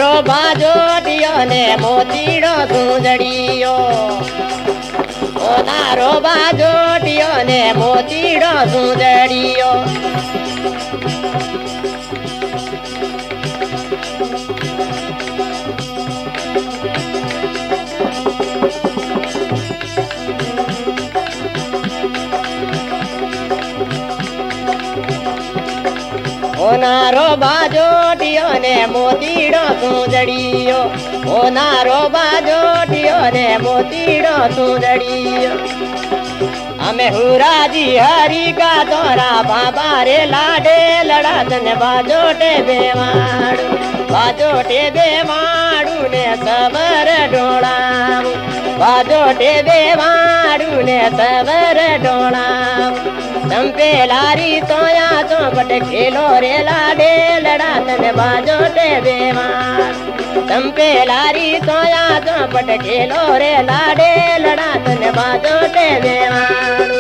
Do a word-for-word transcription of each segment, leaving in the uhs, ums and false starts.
नारो बाजोटियो ने मोतीड़ो सुंदड़ियो ओ नारो बाजोटियो ने मोतीड़ो सुंदड़ियो ओ नारो बाजोटियो ने मोतीड़ो सुंदड़ियो ओ नारो बाजोटियो ने मोतीड़ो सुंदड़ियो हमें हुरा जी हरी का तोरा बाबा रे लाडे लड़ातन बाजोटे बेवाड़ू बाजोटे बेवाड़ू ने सबर डोलाऊ बाजोटे बेवाड़ू ने सबर डोलाऊ चंपे लारी तोया चौपट खेलो रे लाडे लड़ातन बाजोटे बेवाड़ चंपे लारी तोया चौपट खेलो रे लाडे लड़ातन बाजोटे बेवाड़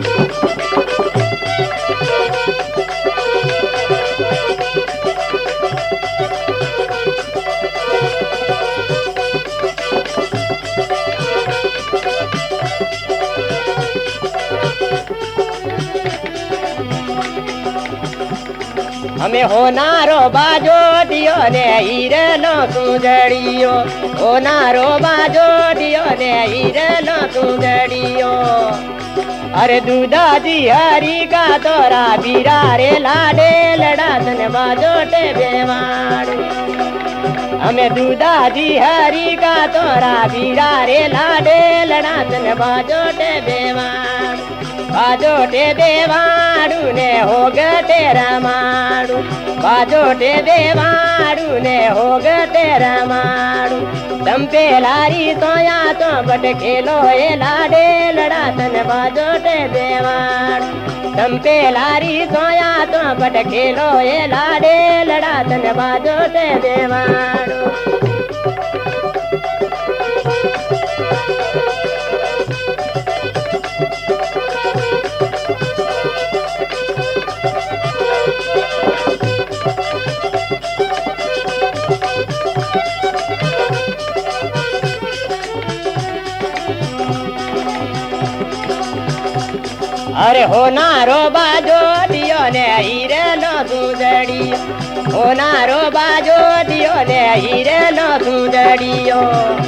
हमें होनारो बाजोटियो ने हीरलो सुंदड़ियो होनारो बाजोटियो ने हीरलो सुंदड़ियो अरे दूधा जी हरी का तोरा बीरा रे लाडे लड़ातन बाजोटे बेवाड़ू हमें दूधा जी हरी का तोरा बीरा रे लाडे लड़ातन बाजोटे बेवाड़ू बाजोटे बेवाड़ू ने होगटे रमाड़ू बाजोटे बेवाड़ू ने होगटे रमाड़ू चंपे लारी तोया चौपट खेलो ए लाडे लड़ातन बाजोटे बेवाड़ू चंपे लारी तोया चौपट खेलो ए लाडे लड़ातन बाजोटे बेवाड़ू अरे होनारो बाजोटियो ने हीरलो सुंदड़ियो होनारो बाजोटियो ने हीरलो सुंदड़ियो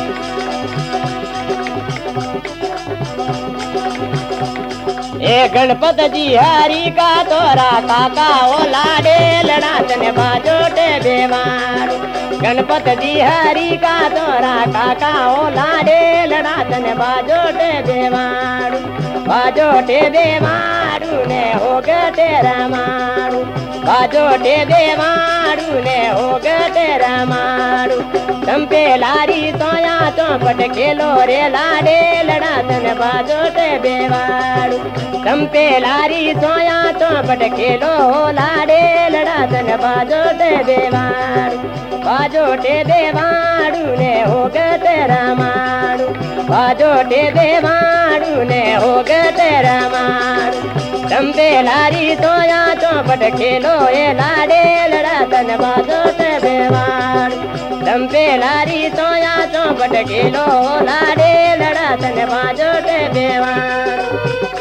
ए गणपत जी हरी का तोरा काका ओ लाडे लड़ातन बाजोटे बेवाड़ू गणपत जी हरी का तोरा काका ओ लाडे लड़ातन बाजोटे बेवाड़ू बाजोटे बेवाड़ू ने होगटे रमाड़ू बाजोटे बेवाड़ू ने होगटे रमाड़ू चंपे लारी तोया चौपट खेलो रे लाडे लड़ातन बाजोटे बेवाड़ू चंपे लारी तोया चौपट खेलो लाडे लड़ातन बाजोटे बेवाड़ू बाजोटे बेवाड़ू ने होगटे रमाड़ू बाजोटे बेवाड़ू ने होगटे रमाड़ू चंपे लारी तोया चौपट खेलो ए लाडे लड़ातन बाजोटे बेवाड़ू चंपे लारी तोया चौपट खेलो लाडे लड़ातन बाजोटे बेवाड़ू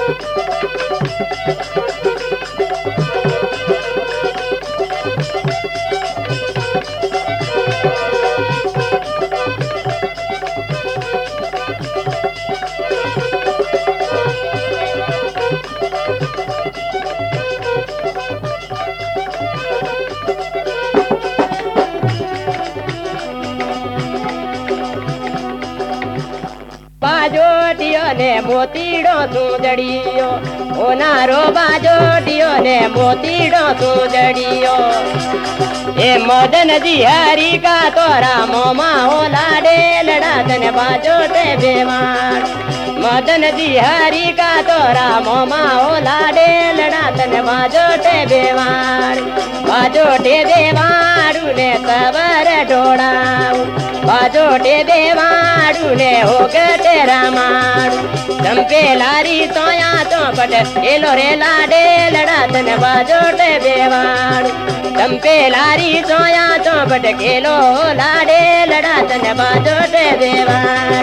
बाजोटियो ने मोतीड़ो सुंदड़ियो ओ नारो बाजोटियो ने मोतीड़ो सुंदड़ियो ए मदन जी हरी का तोरा मोमा हो लाडे लड़ातन बाजोटे बेवाड़ मदन जी हरी का तोरा मोमा ओ लाडे लड़ा तन बाजोटे बेवाड़ बाजोटे देवाड़ू ने सबर ढोड़ाऊ बाजोटे देवाड़ू ने हो गटे रामाड़ू चंपे लारी सोया चौपट एलो रे लाडे लड़ा तन बाजोटे बेवाड़ू चंपे लारी सोया चौपट केलो लाडे लड़ा तन बाजोटे बेवाड़